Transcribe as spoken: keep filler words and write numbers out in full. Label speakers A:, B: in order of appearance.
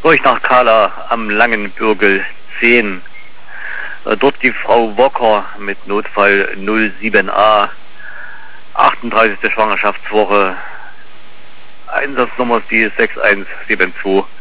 A: Durch nach Kala am Langenbürgel zehn. Dort die Frau Wocker mit Notfall null sieben a. achtunddreißigste Schwangerschaftswoche. Einsatznummer ist die sechs eins sieben zwei.